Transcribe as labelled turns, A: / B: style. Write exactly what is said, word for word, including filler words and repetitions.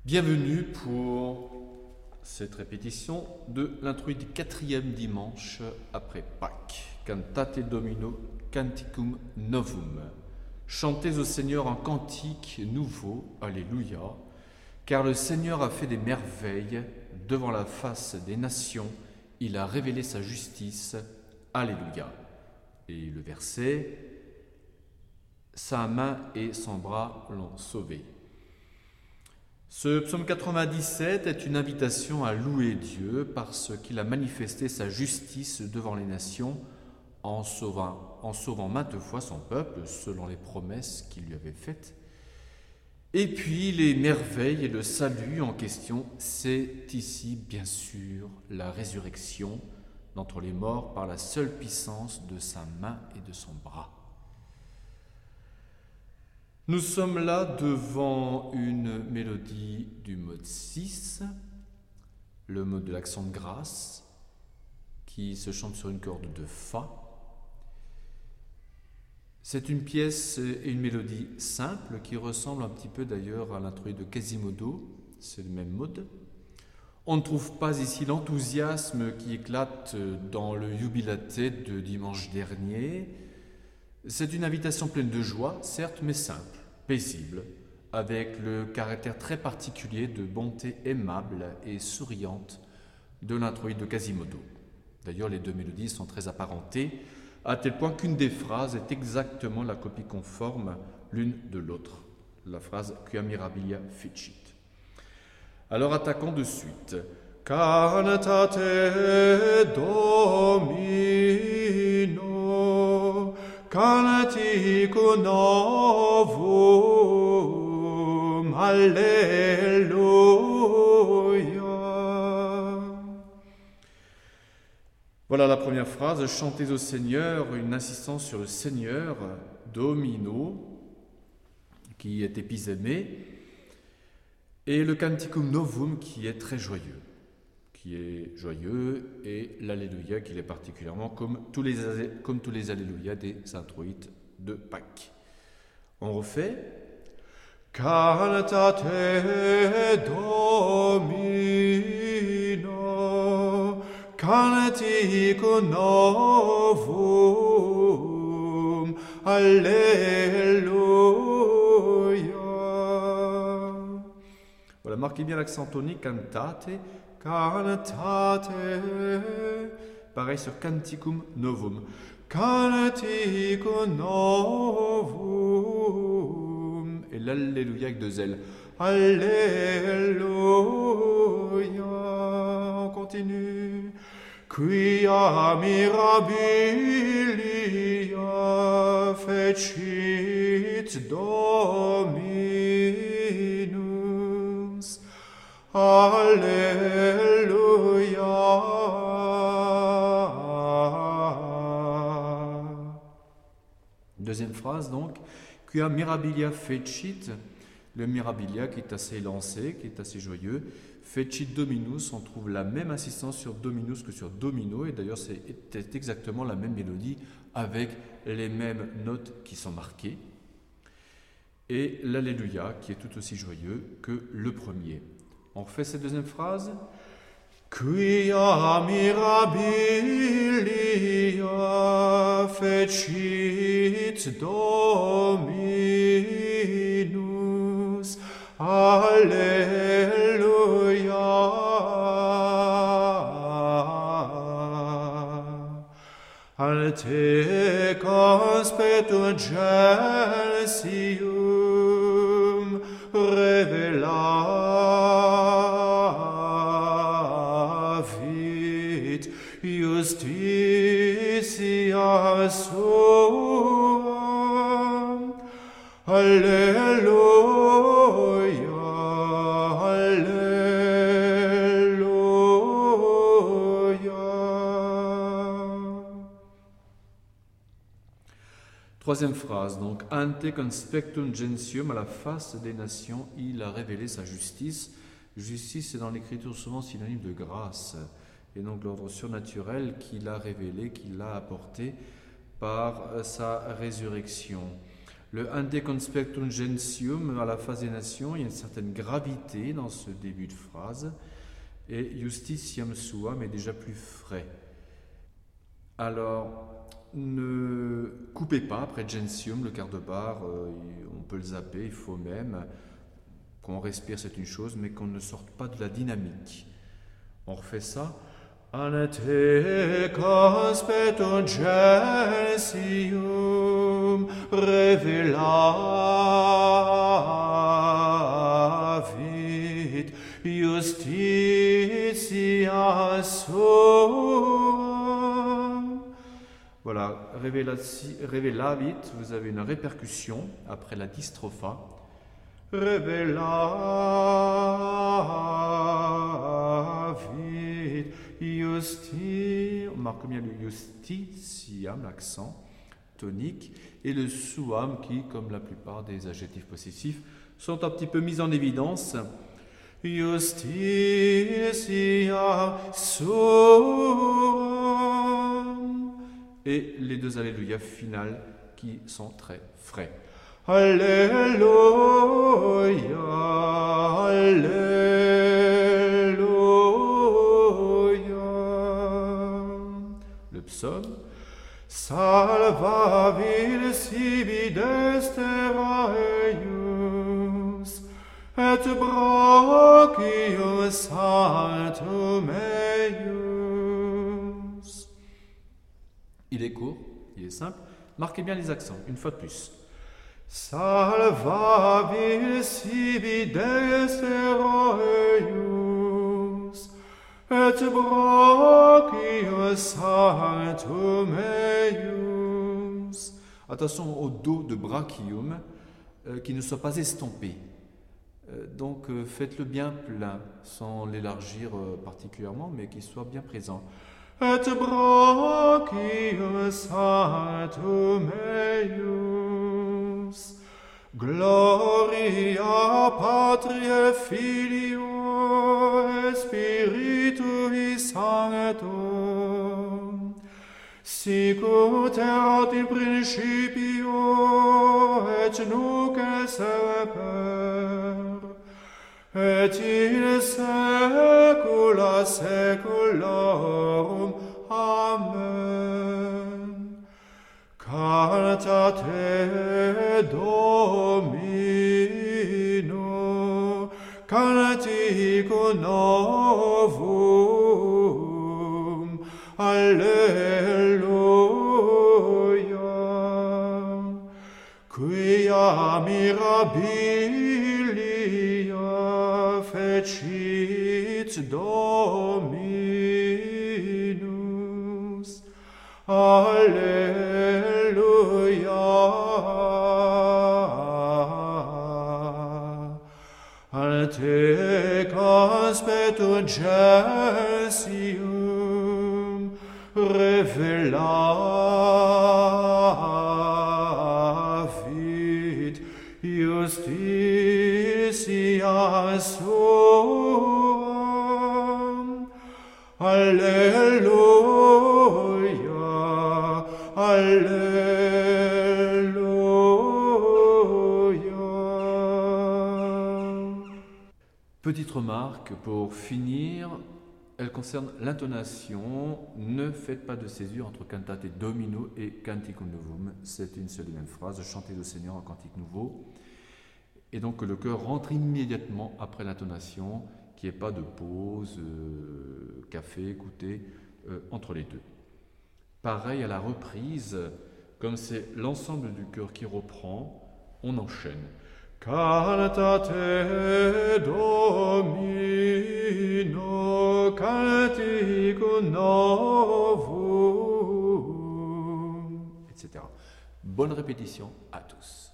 A: Bienvenue pour cette répétition de l'introït du quatrième dimanche après Pâques. Cantate Domino Canticum Novum. Chantez au Seigneur un cantique nouveau, Alléluia, car le Seigneur a fait des merveilles devant la face des nations, il a révélé sa justice, Alléluia. Et le verset, sa main et son bras l'ont sauvé. Ce psaume quatre-vingt-dix-sept est une invitation à louer Dieu parce qu'il a manifesté sa justice devant les nations en sauvant, en sauvant maintes fois son peuple selon les promesses qu'il lui avait faites. Et puis les merveilles et le salut en question, c'est ici bien sûr la résurrection d'entre les morts par la seule puissance de sa main et de son bras. Nous sommes là devant une mélodie du mode six, le mode de l'accent de grâce, qui se chante sur une corde de Fa. C'est une pièce et une mélodie simple qui ressemble un petit peu d'ailleurs à l'introït de Quasimodo, c'est le même mode. On ne trouve pas ici l'enthousiasme qui éclate dans le Jubilate de dimanche dernier. C'est une invitation pleine de joie, certes, mais simple, paisible, avec le caractère très particulier de bonté aimable et souriante de l'introït de Quasimodo. D'ailleurs, les deux mélodies sont très apparentées, à tel point qu'une des phrases est exactement la copie conforme l'une de l'autre, la phrase Quia mirabilia fecit. Alors attaquons de suite. Cantate Domino, canticum novum, Alléluia. Voilà la première phrase, chantez au Seigneur, une insistance sur le Seigneur, Domino, qui est épisémé, et le Canticum Novum qui est très joyeux, qui est joyeux, et l'Alléluia qui l'est particulièrement, comme tous les, comme tous les Alléluia des introïtes de Pâques. On refait. Cantate Domino, canticum novum, Alléluia. Voilà, marquez bien l'accent tonique, cantate, cantate, pareil sur canticum novum, canticum novum, et l'alléluia avec deux L, alléluia, on continue, quia mirabilia fecit Dominus, alléluia. Deuxième phrase donc, quia mirabilia fecit, le mirabilia qui est assez lancé, qui est assez joyeux, fecit Dominus, on trouve la même insistance sur Dominus que sur Domino, et d'ailleurs c'est exactement la même mélodie avec les mêmes notes qui sont marquées, et l'Alléluia qui est tout aussi joyeux que le premier. On refait cette deuxième phrase. Quia mirabilia fecit Dominus, Alleluia. Al te conspectum gentium revelavit justitia sua. Alleluia, Alleluia. Troisième phrase, donc, ante conspectum gentium, à la face des nations, il a révélé sa justice. Justice, c'est dans l'écriture souvent synonyme de grâce, et donc l'ordre surnaturel qu'il a révélé, qu'il a apporté par sa résurrection. Le ante conspectum gentium, à la phase des nations, il y a une certaine gravité dans ce début de phrase. Et justitiam suam est déjà plus frais. Alors, ne coupez pas après gentium, le quart de barre, euh, on peut le zapper, il faut même qu'on respire, c'est une chose, mais qu'on ne sorte pas de la dynamique. On refait ça. Ante conspectum gentium revelavit justitia suam. Voilà, révélavit, vous avez une répercussion après la dystropha. Révélavit justi, on marque bien le justitiam, l'accent tonique, et le suam qui, comme la plupart des adjectifs possessifs, sont un petit peu mis en évidence. Justitia suam. Et les deux alléluia finales qui sont très frais. Alléluia, Alléluia. Le psaume. Salvavit sibi destera eius, et brachium saltum eius. Il est court, il est simple. Marquez bien les accents, une fois de plus. Salvavit sibi destera eius, et brachium saltum eius. Attention au do de brachium, euh, qui ne soit pas estompé. Euh, donc euh, faites-le bien plein, sans l'élargir euh, particulièrement, mais qu'il soit bien présent. Et brachium saltum eius. Gloria Patri et Filio et Spiritui Sancto, sic ut erat in principio et nunc et semper, et in saecula saeculorum. Amen. Cantate Domino, cantico novum, Alleluia. Quia mirabilia fecit Dominus. Alleluia. Ante conspectum gentium revelavit justitia suam. Alleluia, Alleluia. Petite remarque pour finir, elle concerne l'intonation. Ne faites pas de césure entre cantate domino et canticum novum. C'est une seule et même phrase, chantez le Seigneur en cantique nouveau. Et donc le chœur rentre immédiatement après l'intonation, qu'il n'y ait pas de pause, euh, café, goûter, euh, entre les deux. Pareil à la reprise, comme c'est l'ensemble du chœur qui reprend, on enchaîne. Cantate Domino, canticum novum, et cetera. Bonne répétition à tous.